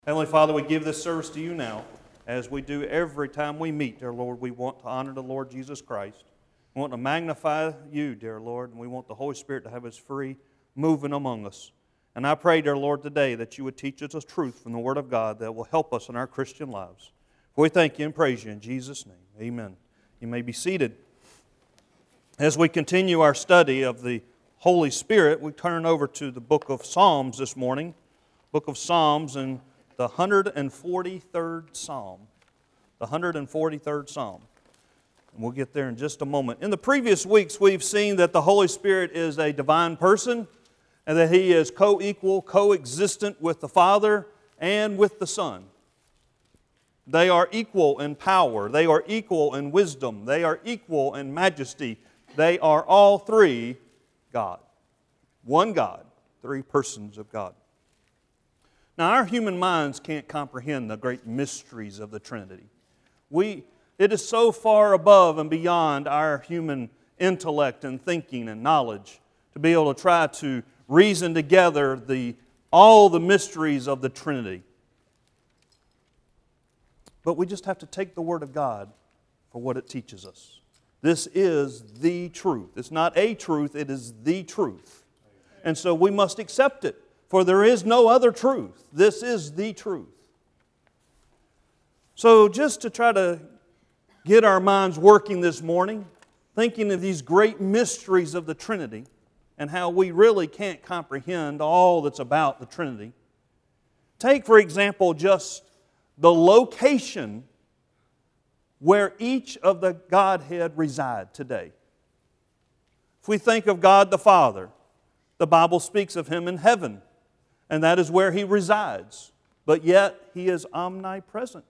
Heavenly Father, we give this service to you now, as we do every time we meet, dear Lord. We want to honor the Lord Jesus Christ. We want to magnify you, dear Lord, and we want the Holy Spirit to have His free moving among us. And I pray, dear Lord, today that you would teach us the truth from the Word of God that will help us in our Christian lives. We thank you and praise you in Jesus' name. Amen. You may be seated. As we continue our study of the Holy Spirit, we turn over to the book of Psalms this morning. Book of Psalms and the 143rd Psalm. The 143rd Psalm. And we'll get there in just a moment. In the previous weeks, we've seen that the Holy Spirit is a divine person and that He is co-equal, co-existent with the Father and with the Son. They are equal in power. They are equal in wisdom. They are equal in majesty. They are all three God. One God, three persons of God. Now, our human minds can't comprehend the great mysteries of the Trinity. It is so far above and beyond our human intellect and thinking and knowledge to be able to try to reason together all the mysteries of the Trinity. But we just have to take the Word of God for what it teaches us. This is the truth. It's not a truth, it is the truth. And so we must accept it, for there is no other truth. This is the truth. So just to try to get our minds working this morning, thinking of these great mysteries of the Trinity and how we really can't comprehend all that's about the Trinity, take, for example, just the location where each of the Godhead reside today. If we think of God the Father, the Bible speaks of Him in heaven, and that is where He resides, but yet He is omnipresent.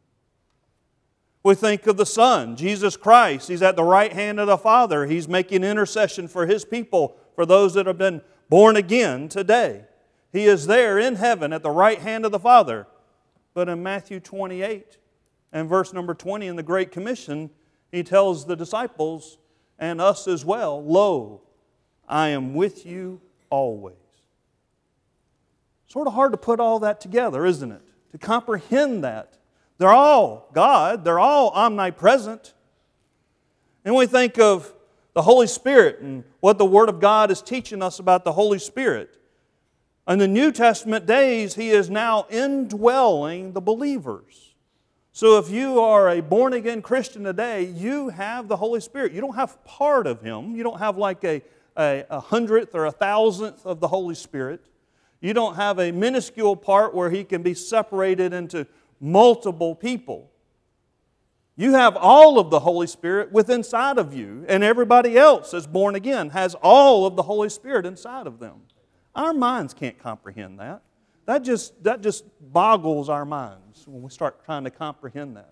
We think of the Son, Jesus Christ. He's at the right hand of the Father. He's making intercession for His people, for those that have been born again today. He is there in heaven at the right hand of the Father. But in Matthew 28 and verse number 20 in the Great Commission, He tells the disciples and us as well, "Lo, I am with you always." Sort of hard to put all that together, isn't it? To comprehend that. They're all God. They're all omnipresent. And we think of the Holy Spirit and what the Word of God is teaching us about the Holy Spirit. In the New Testament days, He is now indwelling the believers. So if you are a born-again Christian today, you have the Holy Spirit. You don't have part of Him. You don't have like a hundredth or a thousandth of the Holy Spirit. You don't have a minuscule part where He can be separated into multiple people. You have all of the Holy Spirit within inside of you, and everybody else that's born again has all of the Holy Spirit inside of them. Our minds can't comprehend that. That just boggles our minds when we start trying to comprehend that.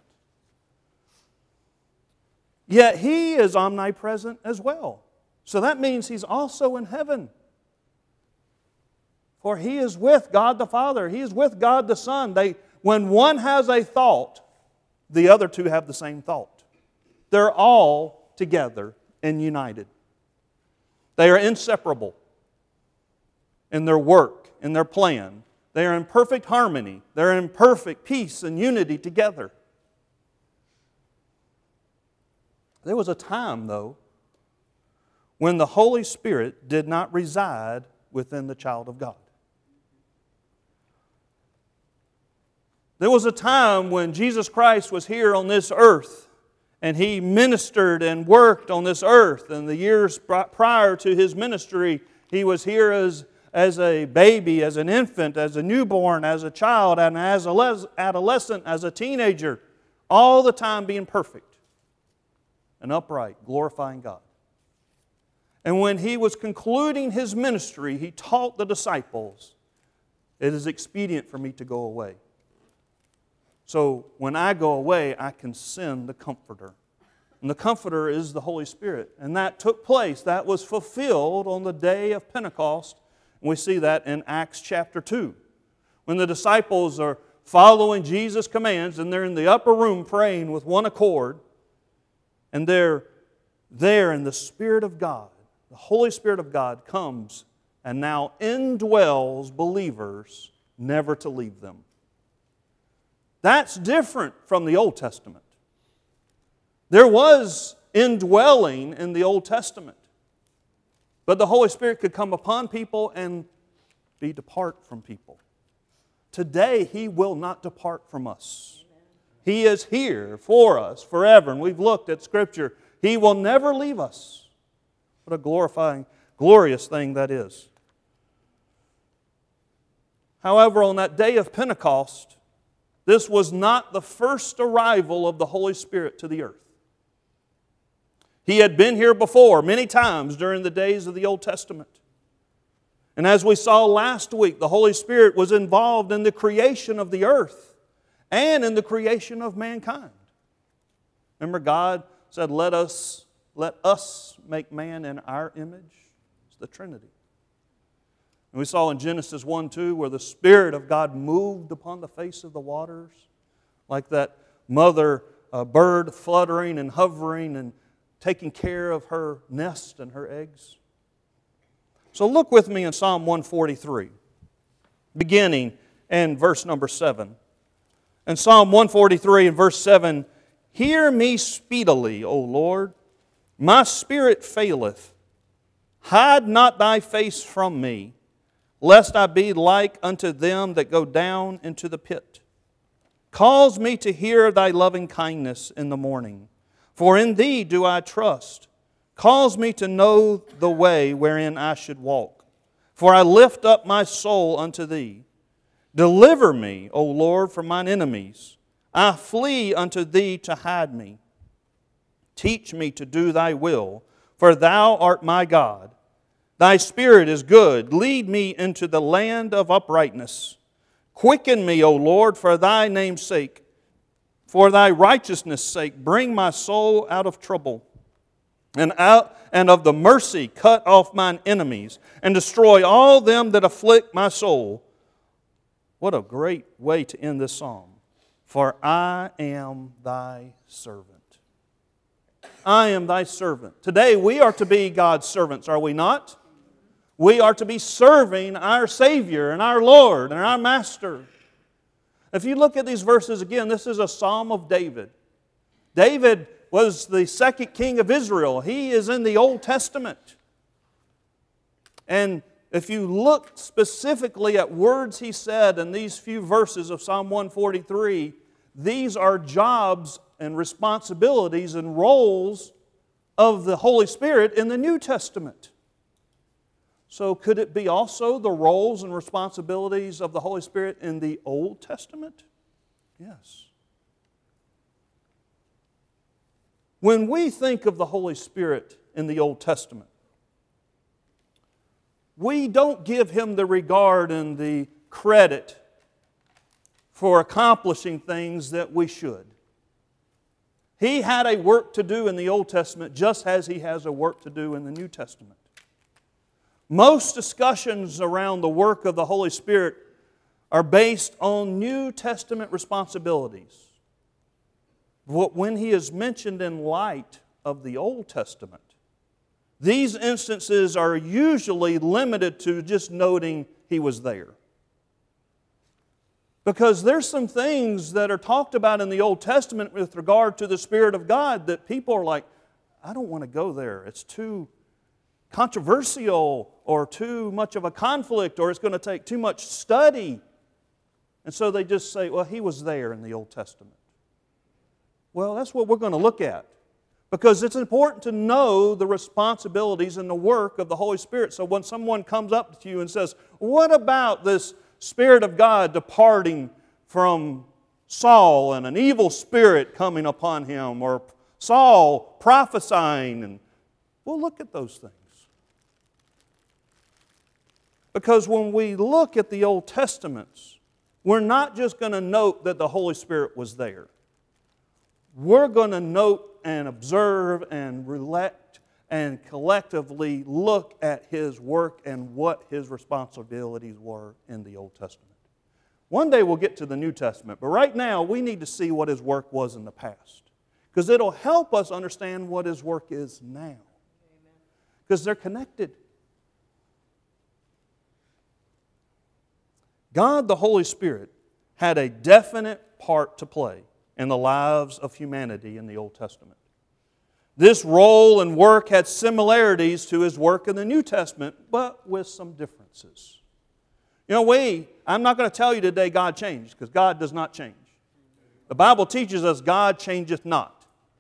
Yet He is omnipresent as well. So that means He's also in heaven. For He is with God the Father. He is with God the Son. When one has a thought, the other two have the same thought. They're all together and united. They are inseparable in their work, in their plan. They are in perfect harmony. They're in perfect peace and unity together. There was a time, though, when the Holy Spirit did not reside within the child of God. There was a time when Jesus Christ was here on this earth and He ministered and worked on this earth. And the years prior to His ministry, He was here as a baby, as an infant, as a newborn, as a child, and as an adolescent, as a teenager, all the time being perfect and upright, glorifying God. And when He was concluding His ministry, He taught the disciples, "It is expedient for me to go away. So when I go away, I can send the Comforter." And the Comforter is the Holy Spirit. And that took place, that was fulfilled on the day of Pentecost. And we see that in Acts chapter 2. When the disciples are following Jesus' commands and they're in the upper room praying with one accord, and they're there in the Spirit of God, the Holy Spirit of God comes and now indwells believers, never to leave them. That's different from the Old Testament. There was indwelling in the Old Testament. But the Holy Spirit could come upon people and be depart from people. Today, He will not depart from us. He is here for us forever. And we've looked at Scripture. He will never leave us. What a glorifying, glorious thing that is. However, on that day of Pentecost, this was not the first arrival of the Holy Spirit to the earth. He had been here before many times during the days of the Old Testament. And as we saw last week, the Holy Spirit was involved in the creation of the earth and in the creation of mankind. Remember, God said, let us make man in our image. It's the Trinity. And we saw in Genesis 1:2 where the Spirit of God moved upon the face of the waters, like that mother bird fluttering and hovering and taking care of her nest and her eggs. So look with me in Psalm 143, beginning in verse number 7. In Psalm 143 and verse 7, hear me speedily, O Lord, my spirit faileth. Hide not thy face from me, lest I be like unto them that go down into the pit. Cause me to hear thy loving kindness in the morning, for in thee do I trust. Cause me to know the way wherein I should walk, for I lift up my soul unto thee. Deliver me, O Lord, from mine enemies. I flee unto thee to hide me. Teach me to do thy will, for thou art my God. Thy Spirit is good. Lead me into the land of uprightness. Quicken me, O Lord, for thy name's sake. For thy righteousness' sake, bring my soul out of trouble. And of the mercy cut off mine enemies, and destroy all them that afflict my soul. What a great way to end this psalm. For I am thy servant. I am thy servant. Today we are to be God's servants, are we not? We are to be serving our Savior and our Lord and our Master. If you look at these verses again, this is a psalm of David. David was the second king of Israel. He is in the Old Testament. And if you look specifically at words he said in these few verses of Psalm 143, these are jobs and responsibilities and roles of the Holy Spirit in the New Testament. So could it be also the roles and responsibilities of the Holy Spirit in the Old Testament? Yes. When we think of the Holy Spirit in the Old Testament, we don't give Him the regard and the credit for accomplishing things that we should. He had a work to do in the Old Testament just as He has a work to do in the New Testament. Most discussions around the work of the Holy Spirit are based on New Testament responsibilities. When He is mentioned in light of the Old Testament, these instances are usually limited to just noting He was there. Because there's some things that are talked about in the Old Testament with regard to the Spirit of God that people are like, I don't want to go there. It's too controversial or too much of a conflict, or it's going to take too much study. And so they just say, well, He was there in the Old Testament. Well, that's what we're going to look at. Because it's important to know the responsibilities and the work of the Holy Spirit. So when someone comes up to you and says, what about this Spirit of God departing from Saul and an evil spirit coming upon him, or Saul prophesying? And we'll look at those things. Because when we look at the Old Testaments, we're not just going to note that the Holy Spirit was there. We're going to note and observe and reflect and collectively look at His work and what His responsibilities were in the Old Testament. One day we'll get to the New Testament, but right now we need to see what His work was in the past. Because it'll help us understand what His work is now. Because they're connected. God the Holy Spirit had a definite part to play in the lives of humanity in the Old Testament. This role and work had similarities to His work in the New Testament, but with some differences. You know, I'm not going to tell you today God changed, because God does not change. The Bible teaches us God changeth not.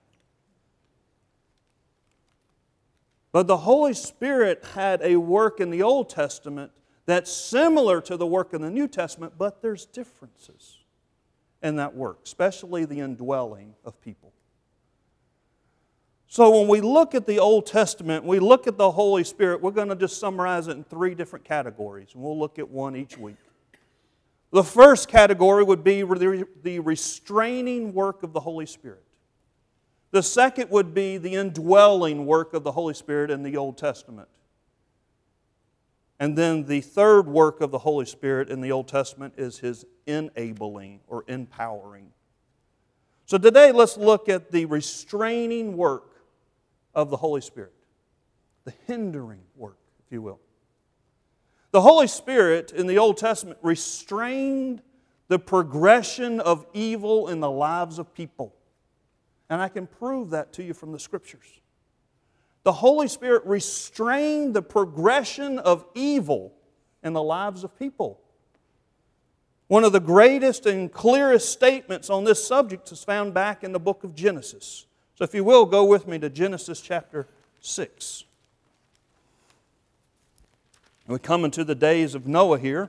But the Holy Spirit had a work in the Old Testament that's similar to the work in the New Testament, but there's differences in that work, especially the indwelling of people. So when we look at the Old Testament, we look at the Holy Spirit, we're going to just summarize it in 3 different categories, and we'll look at one each week. The first category would be the restraining work of the Holy Spirit. The second would be the indwelling work of the Holy Spirit in the Old Testament. And then the third work of the Holy Spirit in the Old Testament is His enabling or empowering. So today let's look at the restraining work of the Holy Spirit. The hindering work, if you will. The Holy Spirit in the Old Testament restrained the progression of evil in the lives of people. And I can prove that to you from the Scriptures. The Holy Spirit restrained the progression of evil in the lives of people. One of the greatest and clearest statements on this subject is found back in the book of Genesis. So if you will, go with me to Genesis chapter 6. We come into the days of Noah here.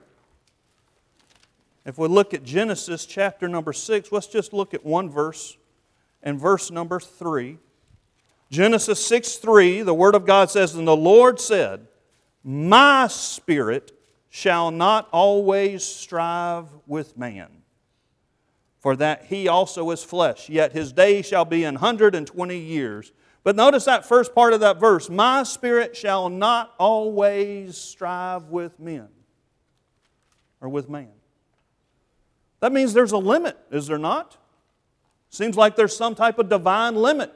If we look at Genesis chapter number 6, let's just look at one verse, and verse number 3. Genesis 6:3, the Word of God says, "And the Lord said, My spirit shall not always strive with man, for that he also is flesh, yet his days shall be 120 years. But notice that first part of that verse, my spirit shall not always strive with men, or with man. That means there's a limit, is there not? Seems like there's some type of divine limit.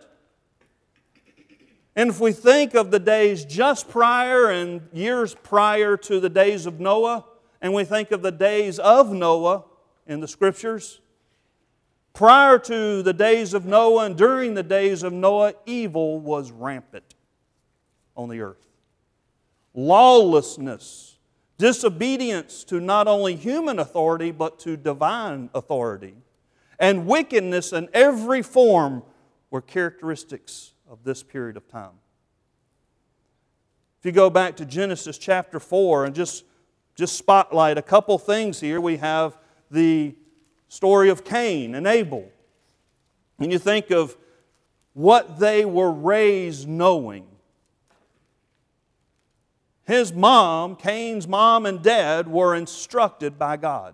And if we think of the days just prior and years prior to the days of Noah, and we think of the days of Noah in the Scriptures, prior to the days of Noah and during the days of Noah, evil was rampant on the earth. Lawlessness, disobedience to not only human authority but to divine authority, and wickedness in every form were characteristics of this period of time. If you go back to Genesis chapter 4 and just spotlight a couple things here, we have the story of Cain and Abel. And you think of what they were raised knowing. His mom, Cain's mom and dad, were instructed by God.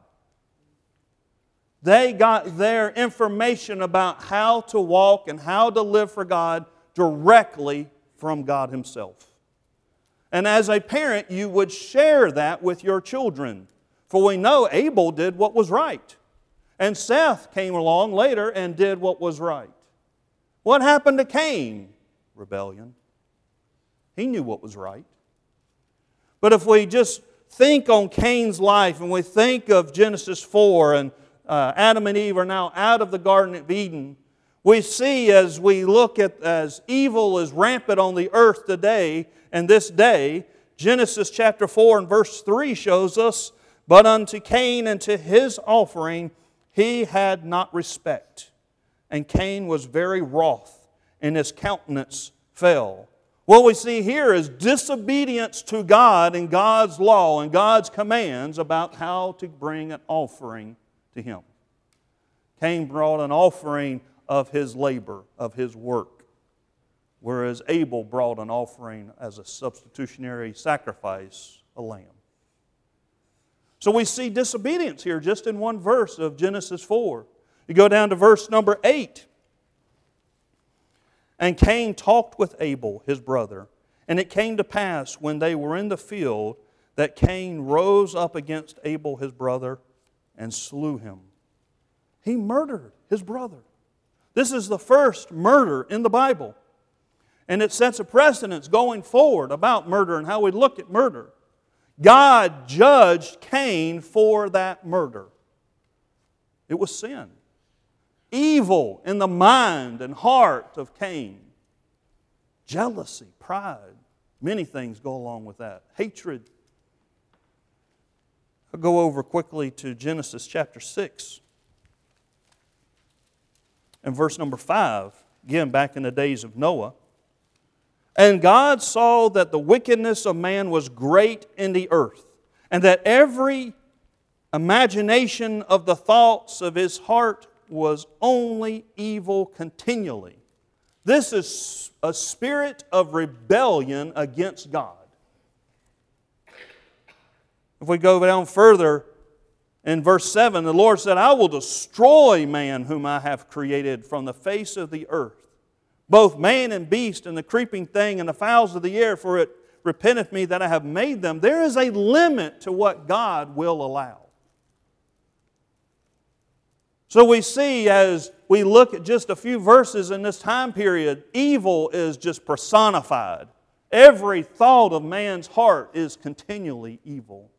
They got their information about how to walk and how to live for God directly from God Himself. And as a parent, you would share that with your children. For we know Abel did what was right. And Seth came along later and did what was right. What happened to Cain? Rebellion. He knew what was right. But if we just think on Cain's life and we think of Genesis 4 and Adam and Eve are now out of the Garden of Eden, we see as we look at as evil is rampant on the earth today and this day, Genesis chapter 4 and verse 3 shows us, but unto Cain and to his offering he had not respect. And Cain was very wroth, and his countenance fell. What we see here is disobedience to God and God's law and God's commands about how to bring an offering to Him. Cain brought an offering of his labor, of his work, whereas Abel brought an offering as a substitutionary sacrifice, a lamb. So we see disobedience here just in one verse of Genesis 4. You go down to verse number 8. And Cain talked with Abel, his brother, and it came to pass when they were in the field that Cain rose up against Abel, his brother, and slew him. He murdered his brother. This is the first murder in the Bible. And it sets a precedence going forward about murder and how we look at murder. God judged Cain for that murder. It was sin. evil in the mind and heart of Cain. Jealousy, pride, many things go along with that. Hatred. I'll go over quickly to Genesis chapter 6 and verse number 5, again back in the days of Noah. And God saw that the wickedness of man was great in the earth, and that every imagination of the thoughts of his heart was only evil continually. This is a spirit of rebellion against God. If we go down further, in verse 7, the Lord said, I will destroy man whom I have created from the face of the earth, both man and beast, and the creeping thing, and the fowls of the air, for it repenteth me that I have made them. There is a limit to what God will allow. So we see, as we look at just a few verses in this time period, evil is just personified. Every thought of man's heart is continually evil.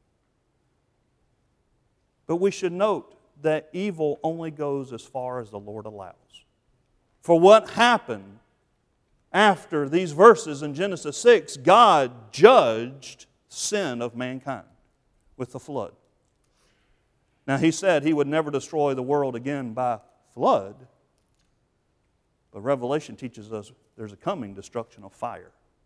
But we should note that evil only goes as far as the Lord allows. For what happened after these verses in Genesis 6, God judged sin of mankind with the flood. Now, He said He would never destroy the world again by flood, but Revelation teaches us there's a coming destruction of fire.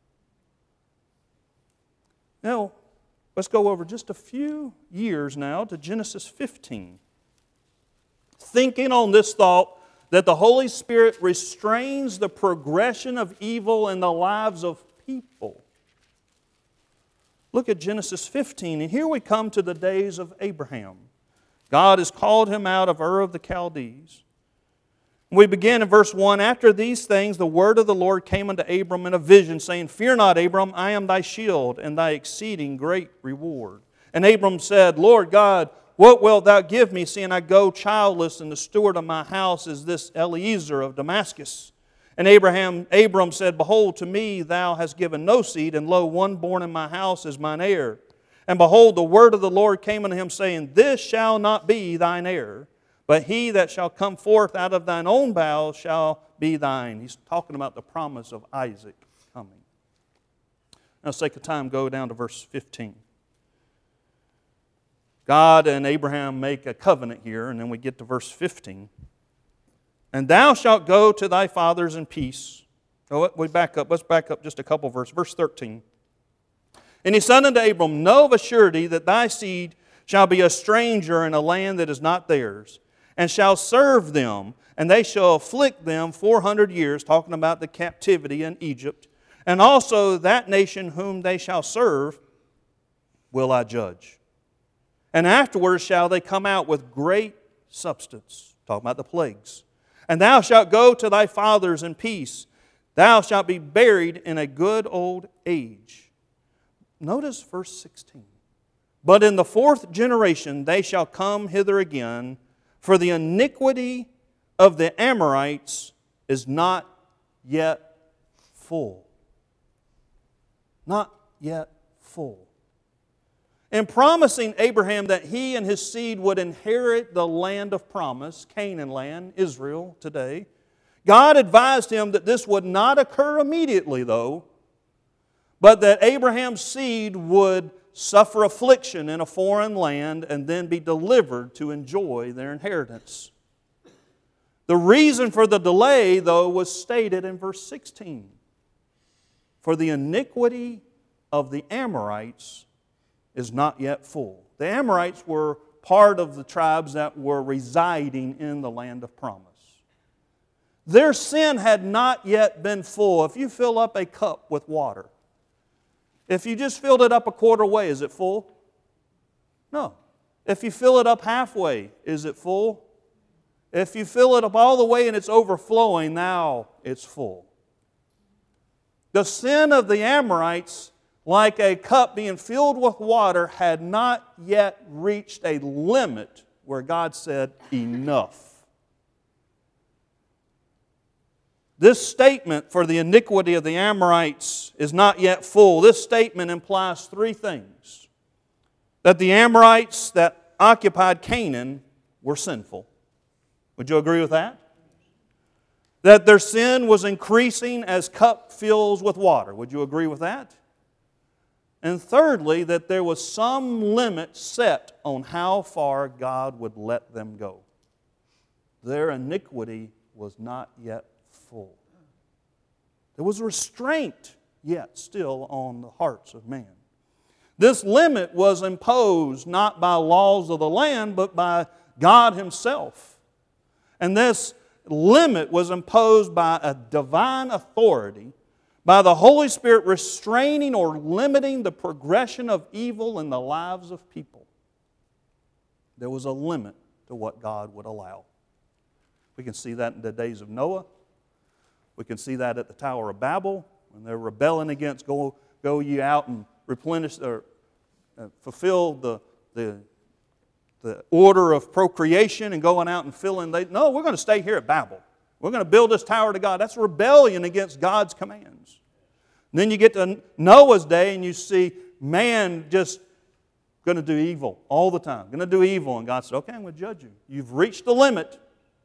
Now, let's go over just a few years now to Genesis 15. Thinking on this thought that the Holy Spirit restrains the progression of evil in the lives of people. Look at Genesis 15, and here we come to the days of Abraham. God has called him out of Ur of the Chaldees. We begin in verse 1, After these things the word of the Lord came unto Abram in a vision, saying, Fear not, Abram, I am thy shield, and thy exceeding great reward. And Abram said, Lord God, what wilt thou give me, seeing I go childless, and the steward of my house is this Eliezer of Damascus? And Abram said, Behold, to me thou hast given no seed, and lo, one born in my house is mine heir. And behold, the word of the Lord came unto him, saying, This shall not be thine heir, but he that shall come forth out of thine own bowels shall be thine. He's talking about the promise of Isaac coming. Now, for the sake of time, go down to verse 15. God and Abraham make a covenant here, and then we get to verse 15. And thou shalt go to thy fathers in peace. Oh, we back up. Let's back up just a couple verses. Verse 13. And he said unto Abram, Know of a surety that thy seed shall be a stranger in a land that is not theirs, and shall serve them, and they shall afflict them 400 years, talking about the captivity in Egypt. And also that nation whom they shall serve will I judge. And afterwards shall they come out with great substance, talking about the plagues. And thou shalt go to thy fathers in peace. Thou shalt be buried in a good old age. Notice verse 16. But in the fourth generation they shall come hither again, for the iniquity of the Amorites is not yet full. Not yet full. In promising Abraham that he and his seed would inherit the land of promise, Canaan land, Israel today, God advised him that this would not occur immediately, though, but that Abraham's seed would suffer affliction in a foreign land and then be delivered to enjoy their inheritance. The reason for the delay, though, was stated in verse 16. For the iniquity of the Amorites is not yet full. The Amorites were part of the tribes that were residing in the land of promise. Their sin had not yet been full. If you fill up a cup with water, if you just filled it up a quarter way, is it full? No. If you fill it up halfway, is it full? If you fill it up all the way and it's overflowing, now it's full. The sin of the Amorites, like a cup being filled with water, had not yet reached a limit where God said, enough. This statement for the iniquity of the Amorites is not yet full. This statement implies three things. That the Amorites that occupied Canaan were sinful. Would you agree with that? That their sin was increasing as cup fills with water. Would you agree with that? And thirdly, that there was some limit set on how far God would let them go. Their iniquity was not yet full. There was restraint yet still on the hearts of man. This limit was imposed not by laws of the land, but by God Himself. And this limit was imposed by a divine authority, by the Holy Spirit restraining or limiting the progression of evil in the lives of people. There was a limit to what God would allow. We can see that in the days of Noah. We can see that at the Tower of Babel, when they're rebelling against go ye out and replenish or fulfill the order of procreation and going out and filling. No, we're going to stay here at Babel. We're going to build this tower to God. That's rebellion against God's commands. And then you get to Noah's day and you see man just going to do evil all the time. Going to do evil. And God said, okay, I'm going to judge you. You've reached the limit.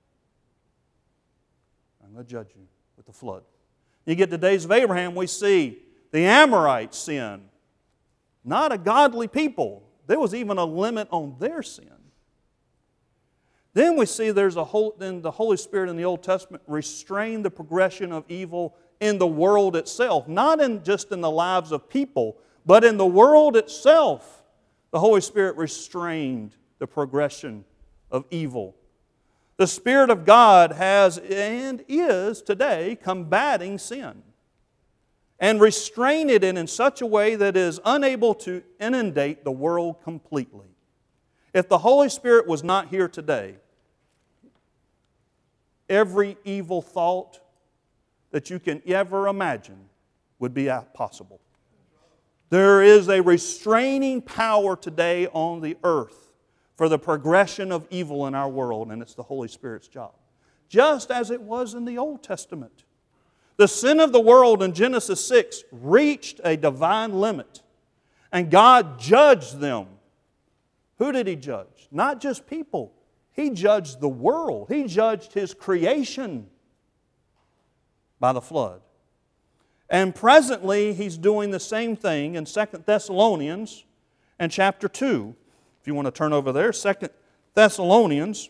I'm going to judge you with the flood. You get to the days of Abraham, we see the Amorites sin. Not a godly people. There was even a limit on their sin. Then we see then the Holy Spirit in the Old Testament restrained the progression of evil in the world itself. Not just in the lives of people, but in the world itself. The Holy Spirit restrained the progression of evil. The Spirit of God has and is today combating sin and restrain it in such a way that it is unable to inundate the world completely. If the Holy Spirit was not here today, every evil thought that you can ever imagine would be possible. There is a restraining power today on the earth for the progression of evil in our world, and it's the Holy Spirit's job. Just as it was in the Old Testament. The sin of the world in Genesis 6 reached a divine limit, and God judged them. Who did He judge? Not just people. He judged the world. He judged His creation by the flood. And presently, He's doing the same thing in 2 Thessalonians and chapter 2. If you want to turn over there, 2 Thessalonians.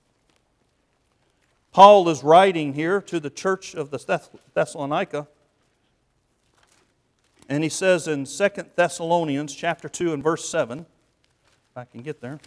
Paul is writing here to the church of the Thessalonica. And he says in 2 Thessalonians chapter 2 and verse 7, if I can get there.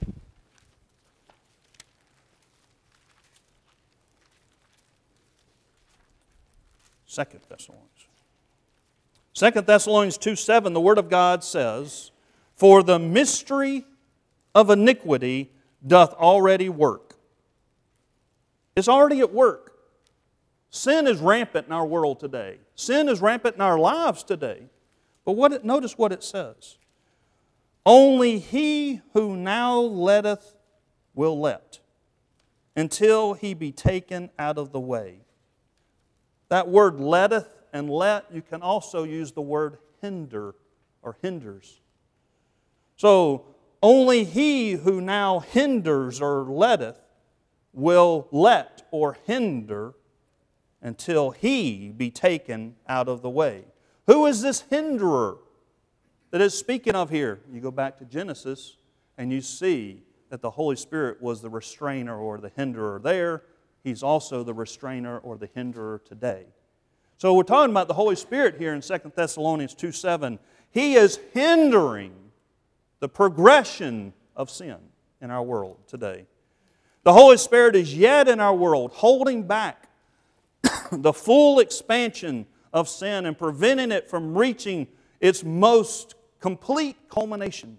Second Thessalonians. 2 Thessalonians 2:7, the Word of God says, "For the mystery of iniquity doth already work." It's already at work. Sin is rampant in our world today. Sin is rampant in our lives today. But notice what it says. "Only he who now letteth will let, until he be taken out of the way." That word letteth and let, you can also use the word hinder or hinders. So, only he who now hinders or letteth will let or hinder until he be taken out of the way. Who is this hinderer that is speaking of here? You go back to Genesis and you see that the Holy Spirit was the restrainer or the hinderer there. He's also the restrainer or the hinderer today. So we're talking about the Holy Spirit here in 2 Thessalonians 2:7. He is hindering the progression of sin in our world today. The Holy Spirit is yet in our world, holding back the full expansion of sin and preventing it from reaching its most complete culmination.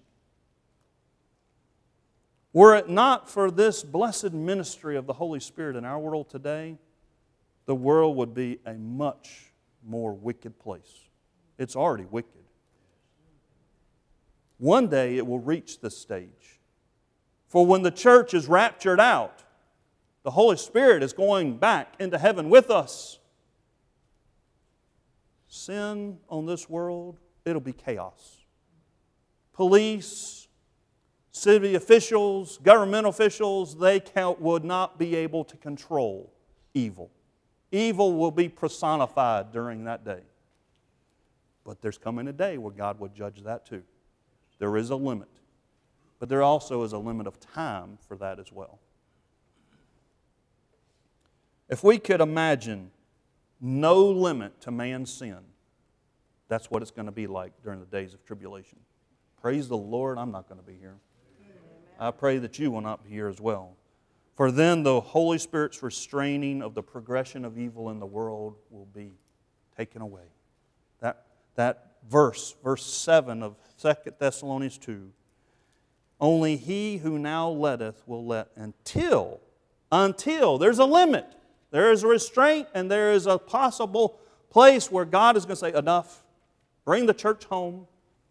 Were it not for this blessed ministry of the Holy Spirit in our world today, the world would be a much more wicked place. It's already wicked. One day it will reach this stage. For when the church is raptured out, the Holy Spirit is going back into heaven with us. Sin on this world, it'll be chaos. Police, city officials, government officials, they would not be able to control evil. Evil will be personified during that day. But there's coming a day where God will judge that too. There is a limit. But there also is a limit of time for that as well. If we could imagine no limit to man's sin, that's what it's going to be like during the days of tribulation. Praise the Lord, I'm not going to be here. I pray that you will not be here as well. For then the Holy Spirit's restraining of the progression of evil in the world will be taken away. That verse 7 of 2 Thessalonians 2, only he who now letteth will let until there's a limit. There is a restraint and there is a possible place where God is going to say, enough, bring the church home.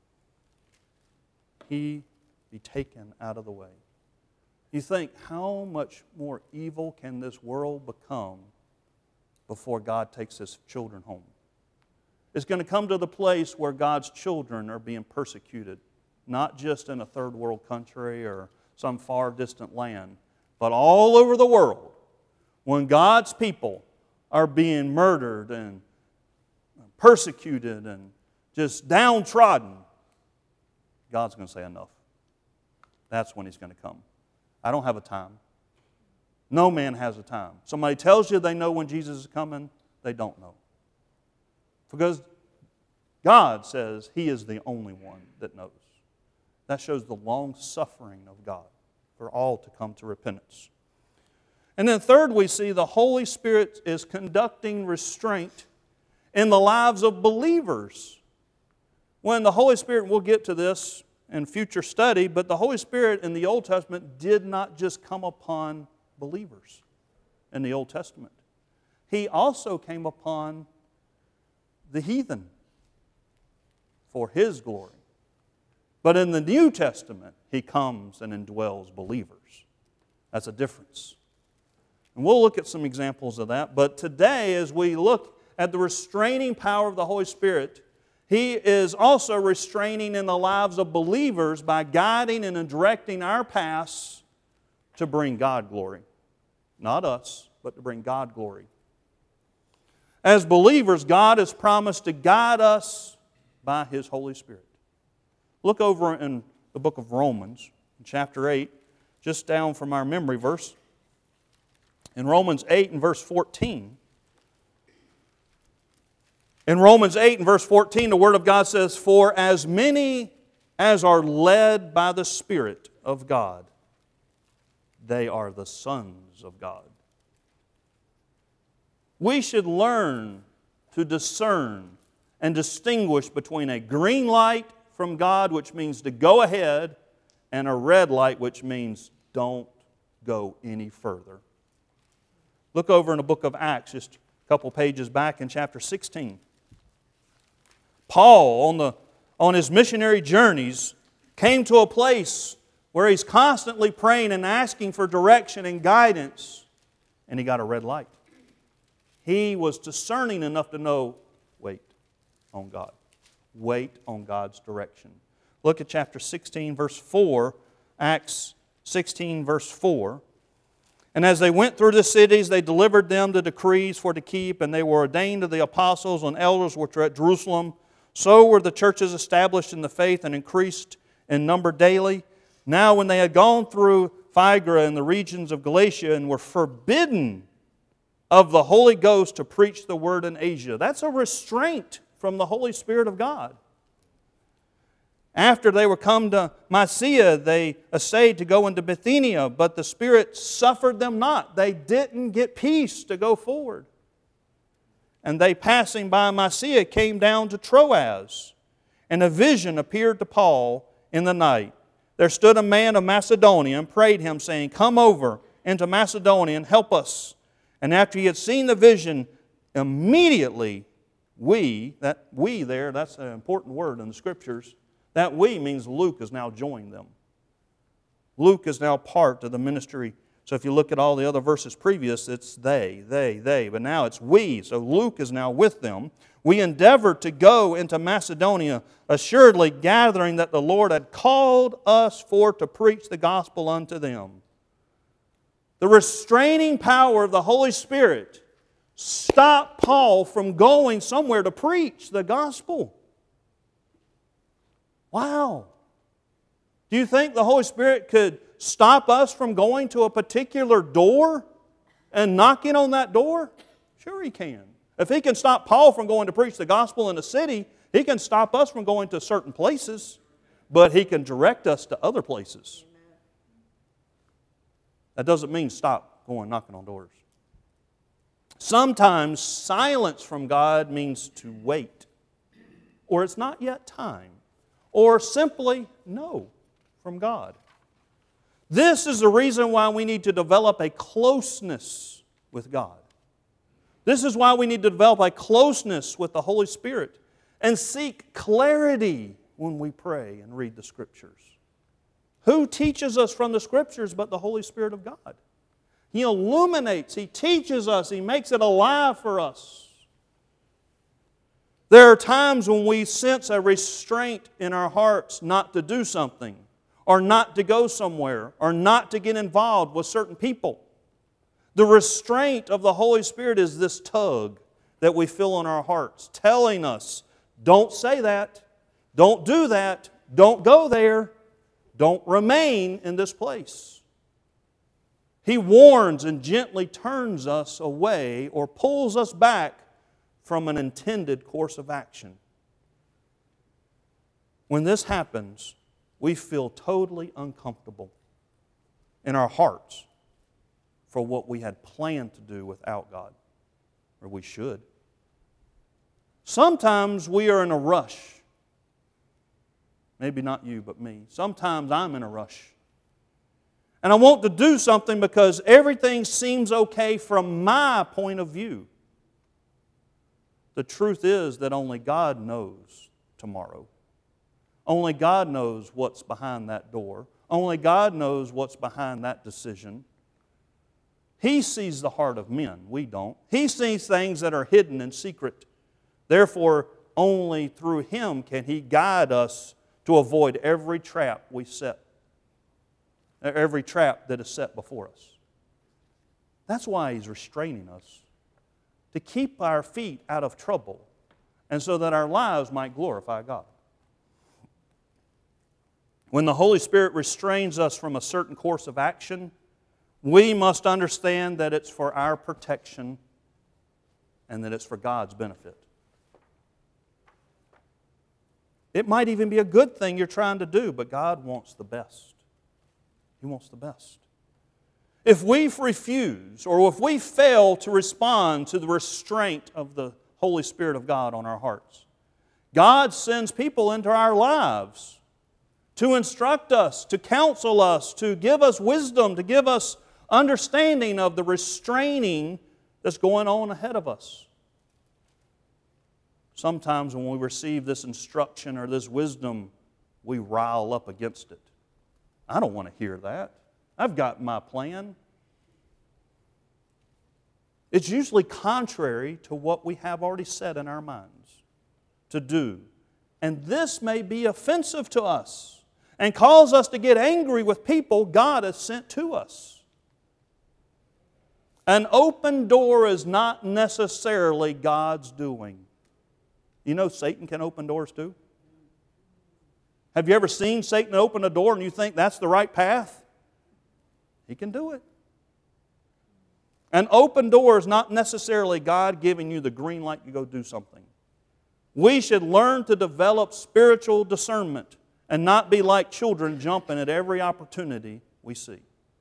He be taken out of the way. You think, how much more evil can this world become before God takes His children home? It's going to come to the place where God's children are being persecuted, not just in a third world country or some far distant land, but all over the world. When God's people are being murdered and persecuted and just downtrodden, God's going to say enough. That's when He's going to come. I don't have a time. No man has a time. Somebody tells you they know when Jesus is coming, they don't know. Because God says He is the only one that knows. That shows the long suffering of God for all to come to repentance. And then third, we see the Holy Spirit is conducting restraint in the lives of believers. When the Holy Spirit, we'll get to this in future study, but the Holy Spirit in the Old Testament did not just come upon believers in the Old Testament. He also came upon the heathen for His glory. But in the New Testament, He comes and indwells believers. That's a difference. And we'll look at some examples of that. But today, as we look at the restraining power of the Holy Spirit, He is also restraining in the lives of believers by guiding and directing our paths to bring God glory. Not us, but to bring God glory. As believers, God has promised to guide us by His Holy Spirit. Look over in the book of Romans, chapter 8, just down from our memory verse. In Romans 8 and verse 14. In Romans 8 and verse 14, the Word of God says, for as many as are led by the Spirit of God, they are the sons of God. We should learn to discern and distinguish between a green light from God, which means to go ahead, and a red light, which means don't go any further. Look over in the book of Acts, just a couple pages back in chapter 16. Paul, on his missionary journeys, came to a place where he's constantly praying and asking for direction and guidance, and he got a red light. He was discerning enough to know, wait on God. Wait on God's direction. Look at chapter 16, verse 4, Acts 16, verse 4. And as they went through the cities, they delivered them the decrees for to keep, and they were ordained to the apostles and elders which were at Jerusalem. So were the churches established in the faith and increased in number daily. Now when they had gone through Phrygia and the regions of Galatia and were forbidden of the Holy Ghost to preach the word in Asia. That's a restraint from the Holy Spirit of God. After they were come to Mysia, they essayed to go into Bithynia, but the Spirit suffered them not. They didn't get peace to go forward. And they, passing by Mysia, came down to Troas. And a vision appeared to Paul in the night. There stood a man of Macedonia and prayed him, saying, come over into Macedonia and help us. And after he had seen the vision, immediately that's an important word in the Scriptures. That we means Luke has now joined them. Luke is now part of the ministry So if you look at all the other verses previous, it's they. But now it's we. So Luke is now with them. We endeavored to go into Macedonia, assuredly gathering that the Lord had called us for to preach the gospel unto them. The restraining power of the Holy Spirit stopped Paul from going somewhere to preach the gospel. Wow. Do you think the Holy Spirit could stop us from going to a particular door and knocking on that door? Sure He can. If He can stop Paul from going to preach the gospel in a city, He can stop us from going to certain places, but He can direct us to other places. That doesn't mean stop going knocking on doors. Sometimes silence from God means to wait, or it's not yet time, or simply no from God. This is the reason why we need to develop a closeness with God. This is why we need to develop a closeness with the Holy Spirit and seek clarity when we pray and read the Scriptures. Who teaches us from the Scriptures but the Holy Spirit of God? He illuminates, He teaches us, He makes it alive for us. There are times when we sense a restraint in our hearts not to do something, or not to go somewhere, or not to get involved with certain people. The restraint of the Holy Spirit is this tug that we feel in our hearts, telling us, don't say that, don't do that, don't go there, don't remain in this place. He warns and gently turns us away or pulls us back from an intended course of action. When this happens, we feel totally uncomfortable in our hearts for what we had planned to do without God, or we should. Sometimes we are in a rush. Maybe not you, but me. Sometimes I'm in a rush. And I want to do something because everything seems okay from my point of view. The truth is that only God knows tomorrow. Only God knows what's behind that door. Only God knows what's behind that decision. He sees the heart of men. We don't. He sees things that are hidden and secret. Therefore, only through Him can He guide us to avoid every trap we set. Every trap that is set before us. That's why He's restraining us. To keep our feet out of trouble and so that our lives might glorify God. When the Holy Spirit restrains us from a certain course of action, we must understand that it's for our protection and that it's for God's benefit. It might even be a good thing you're trying to do, but God wants the best. He wants the best. If we refuse or if we fail to respond to the restraint of the Holy Spirit of God on our hearts, God sends people into our lives to instruct us, to counsel us, to give us wisdom, to give us understanding of the restraining that's going on ahead of us. Sometimes when we receive this instruction or this wisdom, we rile up against it. I don't want to hear that. I've got my plan. It's usually contrary to what we have already set in our minds to do. And this may be offensive to us and cause us to get angry with people God has sent to us. An open door is not necessarily God's doing. You know Satan can open doors too? Have you ever seen Satan open a door and you think that's the right path? He can do it. An open door is not necessarily God giving you the green light to go do something. We should learn to develop spiritual discernment and not be like children jumping at every opportunity we see.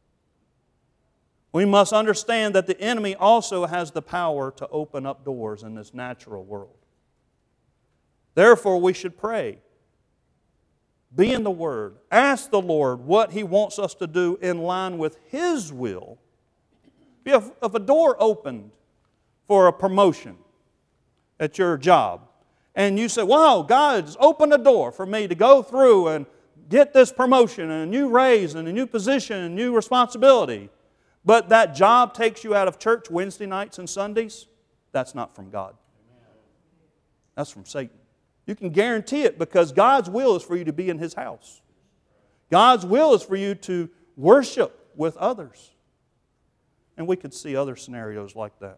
We must understand that the enemy also has the power to open up doors in this natural world. Therefore, we should pray. Be in the Word. Ask the Lord what He wants us to do in line with His will. If a door opened for a promotion at your job, and you say, wow, God's opened a door for me to go through and get this promotion and a new raise and a new position and new responsibility, but that job takes you out of church Wednesday nights and Sundays, that's not from God. That's from Satan. You can guarantee it because God's will is for you to be in His house. God's will is for you to worship with others. And we could see other scenarios like that.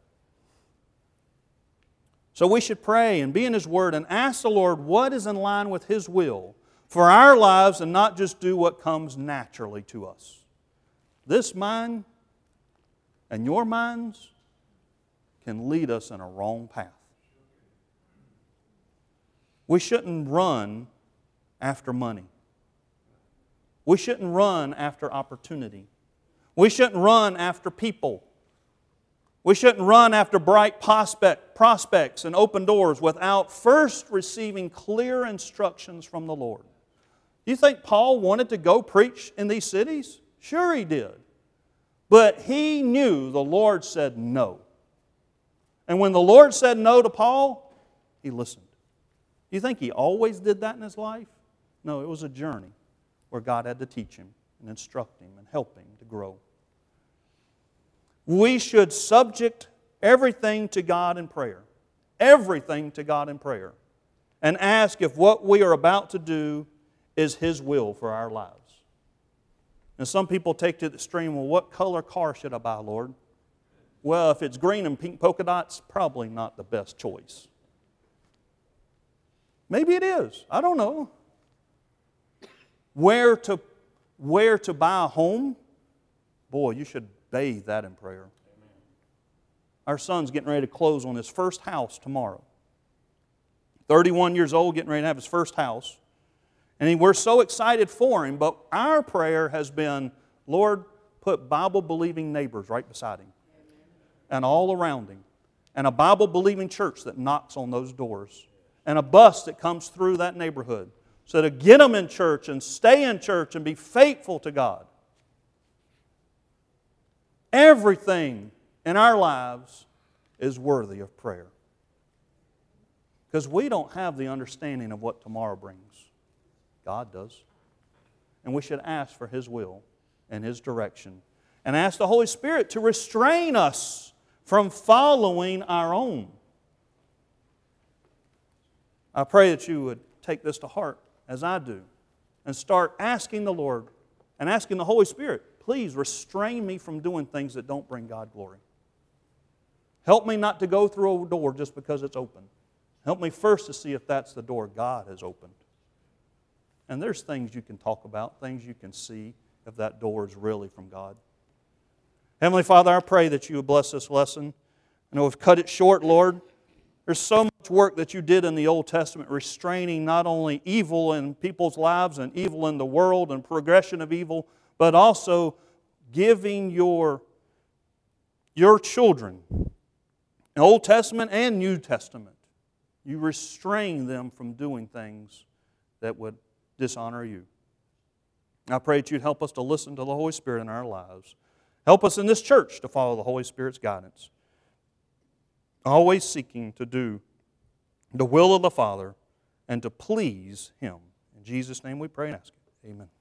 So we should pray and be in His Word and ask the Lord what is in line with His will for our lives and not just do what comes naturally to us. This mind and your minds can lead us in a wrong path. We shouldn't run after money. We shouldn't run after opportunity. We shouldn't run after people. We shouldn't run after bright prospects and open doors without first receiving clear instructions from the Lord. Do you think Paul wanted to go preach in these cities? Sure he did. But he knew the Lord said no. And when the Lord said no to Paul, he listened. Do you think he always did that in his life? No, it was a journey where God had to teach him and instruct him and help him to grow. We should subject everything to God in prayer. Everything to God in prayer. And ask if what we are about to do is His will for our lives. And some people take to the extreme, well, what color car should I buy, Lord? Well, if it's green and pink polka dots, probably not the best choice. Maybe it is. I don't know. Where to buy a home? Boy, you should bathe that in prayer. Amen. Our son's getting ready to close on his first house tomorrow. 31 years old, getting ready to have his first house. And we're so excited for him, but our prayer has been, Lord, put Bible-believing neighbors right beside him. And all around him. And a Bible-believing church that knocks on those doors. And a bus that comes through that neighborhood. So to get them in church and stay in church and be faithful to God. Everything in our lives is worthy of prayer. Because we don't have the understanding of what tomorrow brings. God does. And we should ask for His will and His direction. And ask the Holy Spirit to restrain us from following our own. I pray that you would take this to heart as I do and start asking the Lord and asking the Holy Spirit, please restrain me from doing things that don't bring God glory. Help me not to go through a door just because it's open. Help me first to see if that's the door God has opened. And there's things you can talk about, things you can see if that door is really from God. Heavenly Father, I pray that you would bless this lesson. I know we've cut it short, Lord. There's so much work that you did in the Old Testament, restraining not only evil in people's lives and evil in the world and progression of evil, but also giving your children, Old Testament and New Testament, you restrain them from doing things that would dishonor you. I pray that you'd help us to listen to the Holy Spirit in our lives. Help us in this church to follow the Holy Spirit's guidance. Always seeking to do the will of the Father and to please Him. In Jesus' name we pray and ask it. Amen.